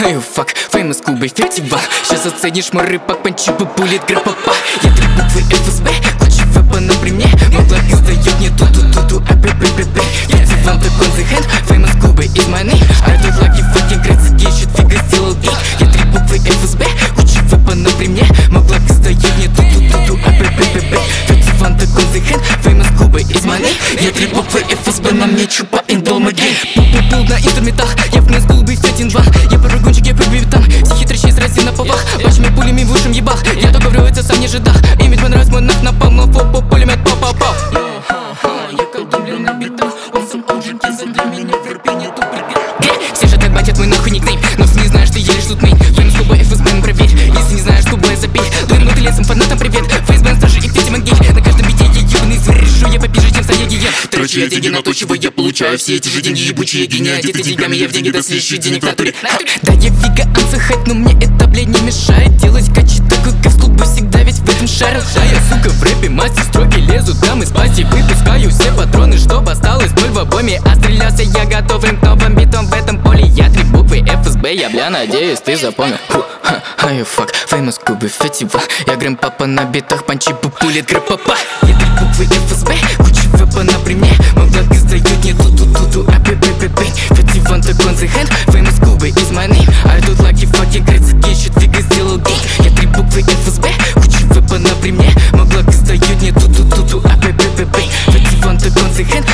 Ай, fuck, famous клубы, фестиваль. Сейчас оценишь мой рэп, панчипы, буллет, граппа. Я 3 буквы ФСБ, куча вебана при мне. Могла издает не ту-ту-ту-ту, а-пе-пе-пе-пе. Фестиваль такой the hand, famous клубы is my name. I don't like you fucking crazy gay shit, фига сделал гей. Я 3 буквы ФСБ, куча вебана при мне. Могла издает не ту-ту-ту-ту, а-пе-пе-пе-пе. Фестиваль такой the hand, famous клубы is my name. Я 3 буквы ФСБ, на мне чупа индолма гей. Пул на инструментал, я в нес клубы фетин 2. Я парагончик, я пробью там, все хитрощи срази на повах. Бачми пулями в ушем ебах, я только врывается сам не жидах. И ведь понравится мой нах на по пулемет па-па-па. Я колдублен на битах, он сам оджики за для меня в рэпе нету преград. Все же так батят мой нахуй никнейм, но все не знаешь, ты еле шутный. Феймс клуба ФСБ, проверь, если не знаешь, клуба забей. Дуем ты лесом, фанатам привет, фейсбэн, стражи и фети мангей. На каждом бите я ебаный зверь, решу я попиже, чем соеди я. Трачу я деньги на то, чего я получаю. Все эти же деньги ебучие, гении, одеты деньгами, я в деньги до следующих денег в натуре. Да я фига ансахать, но мне это, блядь, не мешает делать качи такой, как в клубе всегда, ведь в этом шарил. Да я, сука, в рэпе, мастер строки, лезу там из пасти, выпускаю все патроны, чтобы осталось 0 в обойме. А стрелялся я готовым к новым битам в этом поле. Я 3 буквы ФСБ, я, бля, надеюсь, ты запомнил. Ай, fuck, famous клубы, фестиваль. Я грэм папа на битах, панчипу, пулет, граппа. Я 3 буквы ФСБ, куча вебана при мне. Могла издает не ту-ту-ту-ту, а-пе-пе-пе-пе. Фестиваль такой the hand, famous клубы is my name. I don't like you fucking crazy gay shit, фига сделал гей. Я 3 буквы ФСБ, куча вебана при мне. Могла издает не ту-ту-ту-ту, а-пе-пе-пе-пе. Фестиваль такой the hand,